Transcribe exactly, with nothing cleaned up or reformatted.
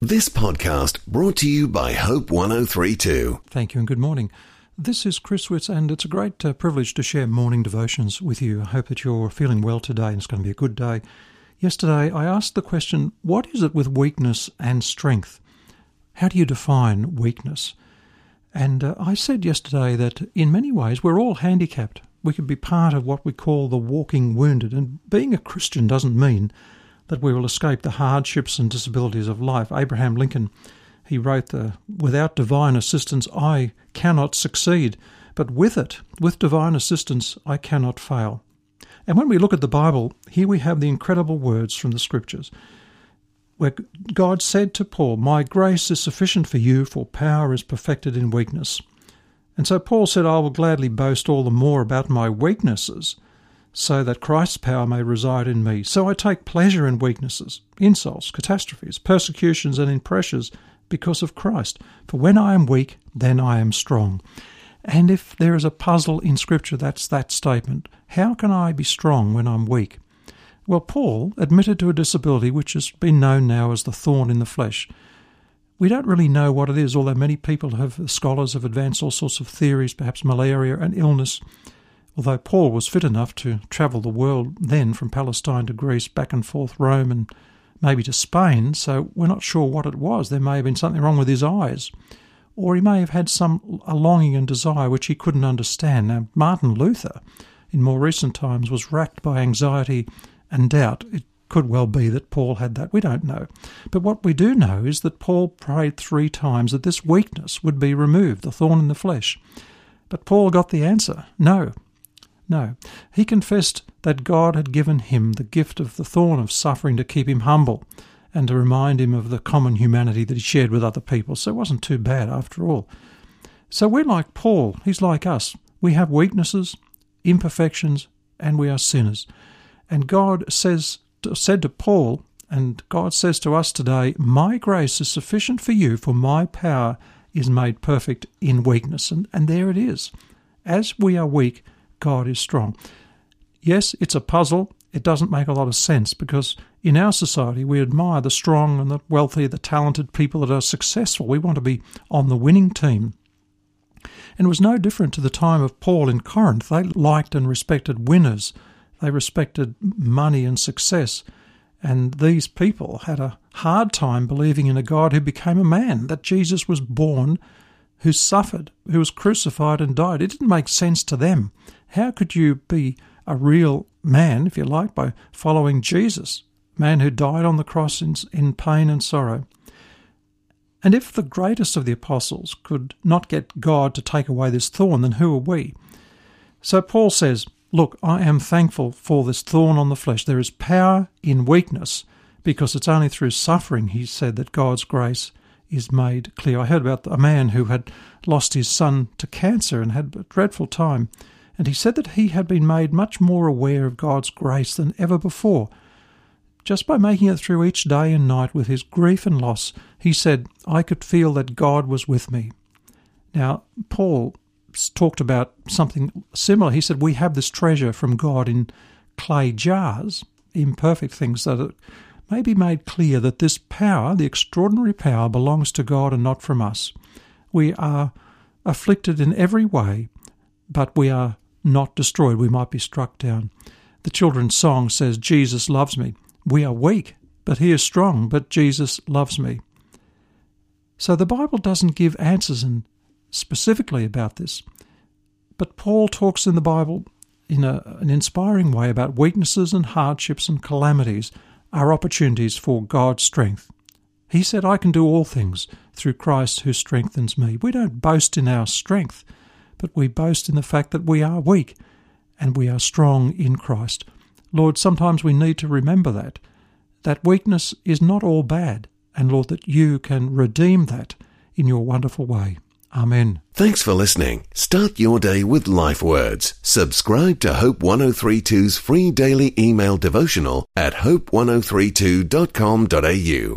This podcast brought to you by Hope one oh three two. Thank you and good morning. This is Chris Witz, and it's a great uh, privilege to share morning devotions with you. I hope that you're feeling well today and it's going to be a good day. Yesterday I asked the question, what is it with weakness and strength? How do you define weakness? And uh, I said yesterday that in many ways we're all handicapped. We could be part of what we call the walking wounded, and being a Christian doesn't mean that we will escape the hardships and disabilities of life. Abraham Lincoln, he wrote, the, without divine assistance I cannot succeed, but with it, with divine assistance, I cannot fail. And when we look at the Bible, here we have the incredible words from the Scriptures, where God said to Paul, "My grace is sufficient for you, for power is perfected in weakness." And so Paul said, "I will gladly boast all the more about my weaknesses, so that Christ's power may reside in me. So I take pleasure in weaknesses, insults, catastrophes, persecutions, and in pressures because of Christ. For when I am weak, then I am strong." And if there is a puzzle in Scripture, that's that statement. How can I be strong when I'm weak? Well, Paul admitted to a disability which has been known now as the thorn in the flesh. We don't really know what it is, although many people have, scholars have advanced all sorts of theories, perhaps malaria and illness. Although Paul was fit enough to travel the world then from Palestine to Greece, back and forth Rome and maybe to Spain, so we're not sure what it was. There may have been something wrong with his eyes, or he may have had some a longing and desire which he couldn't understand. Now, Martin Luther, in more recent times, was racked by anxiety and doubt. It could well be that Paul had that. We don't know. But what we do know is that Paul prayed three times that this weakness would be removed, the thorn in the flesh. But Paul got the answer, no. No, he confessed that God had given him the gift of the thorn of suffering to keep him humble and to remind him of the common humanity that he shared with other people. So it wasn't too bad after all. So we're like Paul. He's like us. We have weaknesses, imperfections, and we are sinners. And God says said to Paul, and God says to us today, "My grace is sufficient for you, for my power is made perfect in weakness." And, and there it is. As we are weak, God is strong. Yes, it's a puzzle. It doesn't make a lot of sense because in our society we admire the strong and the wealthy, the talented people that are successful. We want to be on the winning team. And it was no different to the time of Paul in Corinth. They liked and respected winners. They respected money and success. And these people had a hard time believing in a God who became a man, that Jesus was born, who suffered, who was crucified and died. It didn't make sense to them. How could you be a real man, if you like, by following Jesus, a man who died on the cross in, in pain and sorrow? And if the greatest of the apostles could not get God to take away this thorn, then who are we? So Paul says, "Look, I am thankful for this thorn on the flesh. There is power in weakness, because it's only through suffering," he said, "that God's grace is made clear." I heard about a man who had lost his son to cancer and had a dreadful time, and he said that he had been made much more aware of God's grace than ever before. Just by making it through each day and night with his grief and loss, he said, "I could feel that God was with me." Now, Paul talked about something similar. He said, we have this treasure from God in clay jars, imperfect things, that it may be made clear that this power, the extraordinary power, belongs to God and not from us. We are afflicted in every way, but we are not destroyed. We might be struck down. The children's song says, "Jesus loves me." We are weak, but he is strong, but Jesus loves me. So the Bible doesn't give answers in specifically about this, but Paul talks in the Bible in a, an inspiring way about weaknesses and hardships and calamities are opportunities for God's strength. He said, "I can do all things through Christ who strengthens me." We don't boast in our strength, but we boast in the fact that we are weak and we are strong in Christ. Lord, sometimes we need to remember that, that weakness is not all bad, and Lord, that you can redeem that in your wonderful way. Amen. Thanks for listening. Start your day with Life Words. Subscribe to Hope one oh three two's free daily email devotional at hope one oh three two dot com dot a u.